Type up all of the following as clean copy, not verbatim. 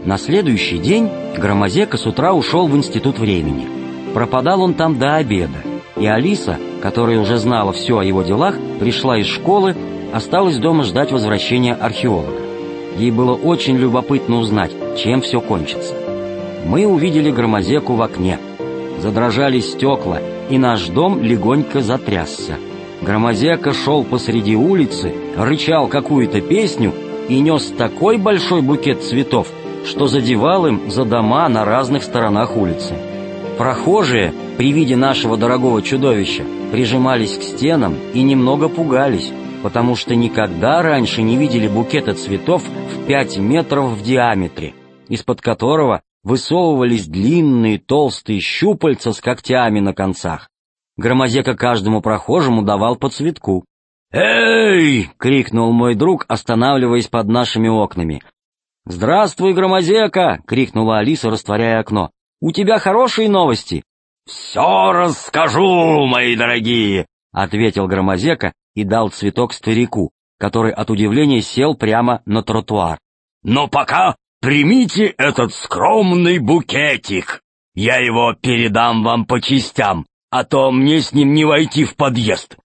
На следующий день Громозека с утра ушел в Институт времени. Пропадал он там до обеда, и Алиса, которая уже знала все о его делах, пришла из школы, осталась дома ждать возвращения археолога. Ей было очень любопытно узнать, чем все кончится. Мы увидели Громозеку в окне. Задрожали стекла, и наш дом легонько затрясся. Громозека шел посреди улицы, рычал какую-то песню и нес такой большой букет цветов, что задевал им за дома на разных сторонах улицы. Прохожие при виде нашего дорогого чудовища прижимались к стенам и немного пугались, потому что никогда раньше не видели букета цветов в 5 метров в диаметре, из-под которого высовывались длинные толстые щупальца с когтями на концах. Громозека каждому прохожему давал по цветку. «Эй!» — крикнул мой друг, останавливаясь под нашими окнами. «Здравствуй, Громозека!» — крикнула Алиса, растворяя окно. «У тебя хорошие новости?» «Все расскажу, мои дорогие!» — ответил Громозека и дал цветок старику, который от удивления сел прямо на тротуар. «Но пока примите этот скромный букетик. Я его передам вам по частям, а то мне с ним не войти в подъезд».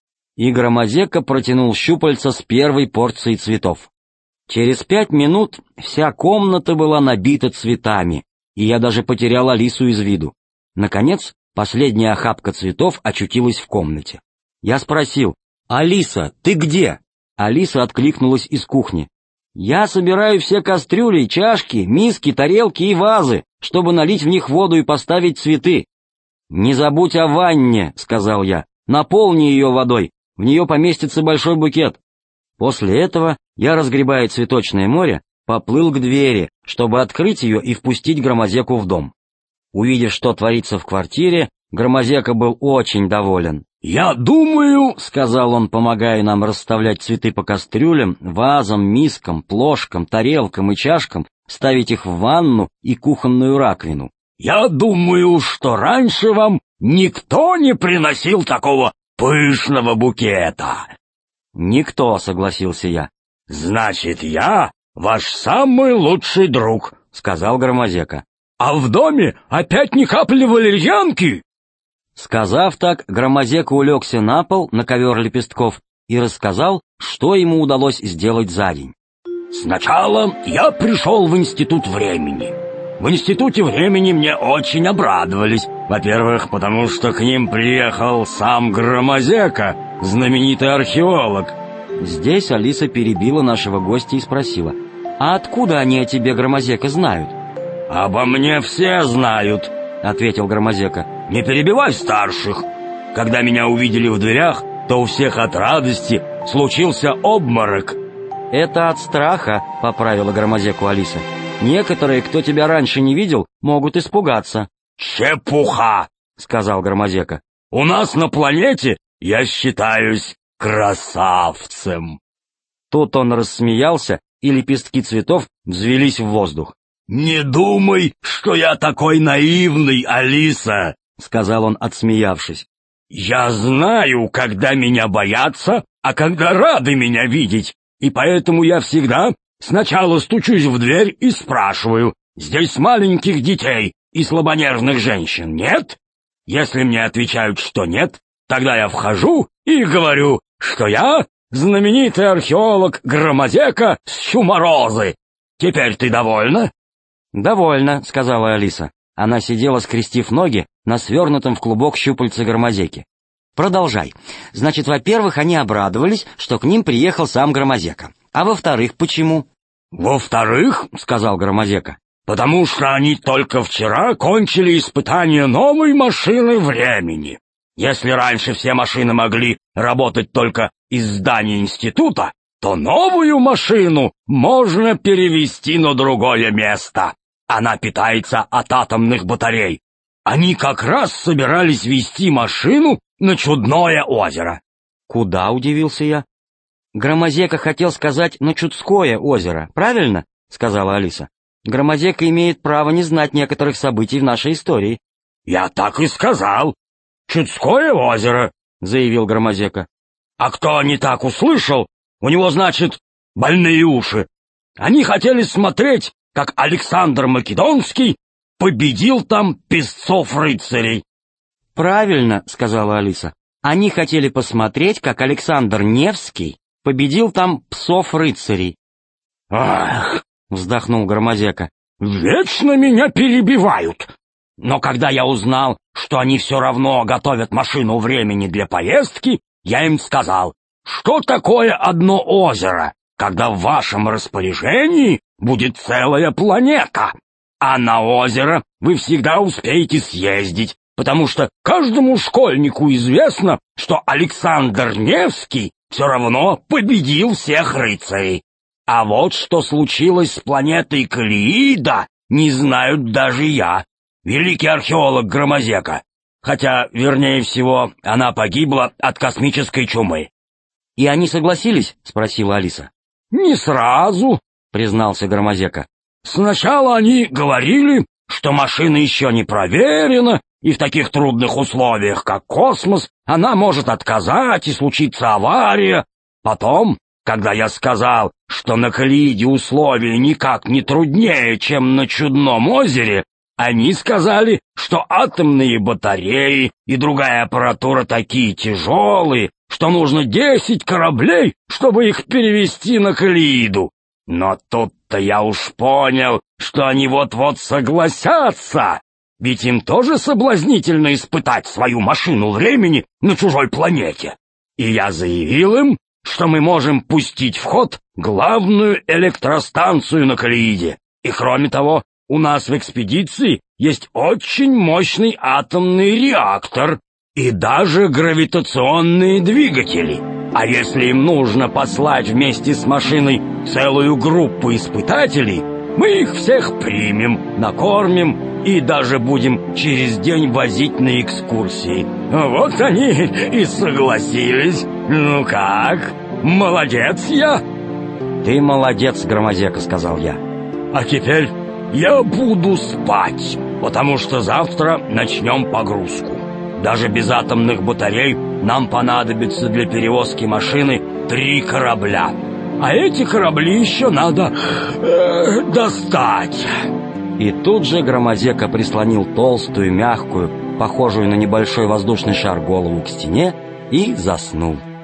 И Громозека протянул щупальца с первой порцией цветов. Через 5 минут вся комната была набита цветами, и я даже потерял Алису из виду. Наконец, последняя охапка цветов очутилась в комнате. Я спросил: «Алиса, ты где?» Алиса откликнулась из кухни. «Я собираю все кастрюли, чашки, миски, тарелки и вазы, чтобы налить в них воду и поставить цветы». «Не забудь о ванне», — сказал я. «Наполни ее водой, в нее поместится большой букет». После этого я, разгребая цветочное море, поплыл к двери, чтобы открыть ее и впустить Громозеку в дом. Увидев, что творится в квартире, Громозека был очень доволен. «Я думаю, — сказал он, помогая нам расставлять цветы по кастрюлям, вазам, мискам, плошкам, тарелкам и чашкам, ставить их в ванну и кухонную раковину. Я думаю, что раньше вам никто не приносил такого пышного букета». «Никто», — согласился я. «Значит, я ваш самый лучший друг», — сказал Громозека. «А в доме опять ни капли валерьянки?» Сказав так, Громозека улегся на пол, на ковер лепестков, и рассказал, что ему удалось сделать за день. «Сначала я пришел в Институт времени. В Институте времени мне очень обрадовались. Во-первых, потому что к ним приехал сам Громозека, знаменитый археолог». Здесь Алиса перебила нашего гостя и спросила: «А откуда они о тебе, Громозека, знают?» «Обо мне все знают», — ответил Громозека. «Не перебивай старших. Когда меня увидели в дверях, то у всех от радости случился обморок». «Это от страха», — поправила Громозеку Алиса. «Некоторые, кто тебя раньше не видел, могут испугаться». «Чепуха», — сказал Громозека. «У нас на планете я считаюсь красавцем». Тут он рассмеялся, и лепестки цветов взвелись в воздух. «Не думай, что я такой наивный, Алиса», — сказал он, отсмеявшись. «Я знаю, когда меня боятся, а когда рады меня видеть, и поэтому я всегда сначала стучусь в дверь и спрашиваю: здесь маленьких детей и слабонервных женщин нет? Если мне отвечают, что нет, тогда я вхожу и говорю, что я знаменитый археолог Громозека с Чуморозы. Теперь ты довольна?» «Довольно», — сказала Алиса. Она сидела, скрестив ноги на свернутом в клубок щупальце Громозеки. «Продолжай. Значит, во-первых, они обрадовались, что к ним приехал сам Громозека. А во-вторых, почему?» «Во-вторых, — сказал Громозека, — потому что они только вчера кончили испытание новой машины времени. Если раньше все машины могли работать только из здания института, то новую машину можно перевести на другое место. Она питается от атомных батарей. Они как раз собирались везти машину на Чудное озеро». «Куда?» — удивился я. «Громозека хотел сказать на Чудское озеро, правильно?» — сказала Алиса. «Громозека имеет право не знать некоторых событий в нашей истории». «Я так и сказал. Чудское озеро», — заявил Громозека. «А кто не так услышал, у него, значит, больные уши. Они хотели смотреть, как Александр Македонский победил там песцов-рыцарей». «Правильно», — сказала Алиса. «Они хотели посмотреть, как Александр Невский победил там псов-рыцарей». «Ах!» — вздохнул Громозека. «Вечно меня перебивают. Но когда я узнал, что они все равно готовят машину времени для поездки, я им сказал, что такое одно озеро, когда в вашем распоряжении будет целая планета, а на озеро вы всегда успеете съездить, потому что каждому школьнику известно, что Александр Невский все равно победил всех рыцарей. А вот что случилось с планетой Калеида, не знают даже я, великий археолог Громозека, хотя, вернее всего, она погибла от космической чумы». «И они согласились?» — спросила Алиса. «Не сразу», — признался Громозека. «Сначала они говорили, что машина еще не проверена, и в таких трудных условиях, как космос, она может отказать и случится авария. Потом, когда я сказал, что на Калеиде условия никак не труднее, чем на Чудном озере, они сказали, что атомные батареи и другая аппаратура такие тяжелые, что нужно 10 кораблей, чтобы их перевести на Калеиду. Но тут-то я уж понял, что они вот-вот согласятся, ведь им тоже соблазнительно испытать свою машину времени на чужой планете. И я заявил им, что мы можем пустить в ход главную электростанцию на Калеиде. И кроме того, у нас в экспедиции есть очень мощный атомный реактор и даже гравитационные двигатели. А если им нужно послать вместе с машиной целую группу испытателей, мы их всех примем, накормим и даже будем через день возить на экскурсии. Вот они и согласились. Ну как, молодец я?» «Ты молодец, Громозека», — сказал я. «А теперь я буду спать, потому что завтра начнем погрузку. Даже без атомных батарей нам понадобится для перевозки машины 3 корабля. А эти корабли еще надо достать». И тут же Громозека прислонил толстую, мягкую, похожую на небольшой воздушный шар голову к стене и заснул.